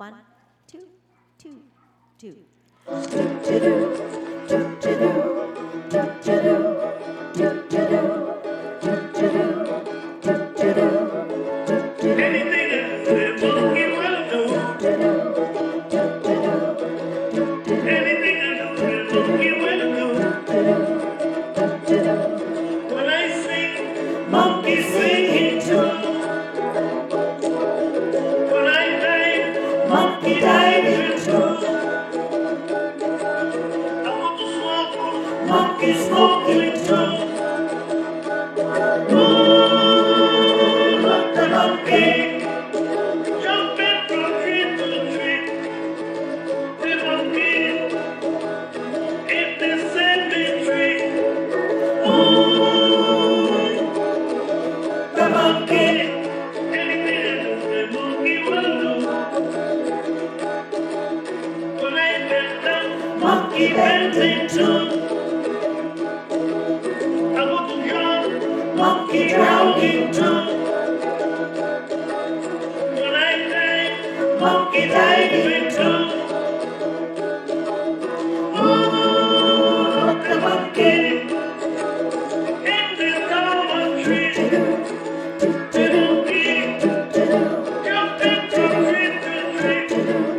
One, two, two, two. Monkey singing too. When I die, monkey diving too. I want to smoke, monkey smoking too. Ooh, look the monkey jumping from tree to tree. The monkey in the cemetery. Ooh, the monkey. Anything the monkey will do. When I bend down, monkey bending too. I want to drown, monkey drowning too. When I die, monkey diving too. Ooh, the monkey in the almond tree. The monkey jumping from tree to tree.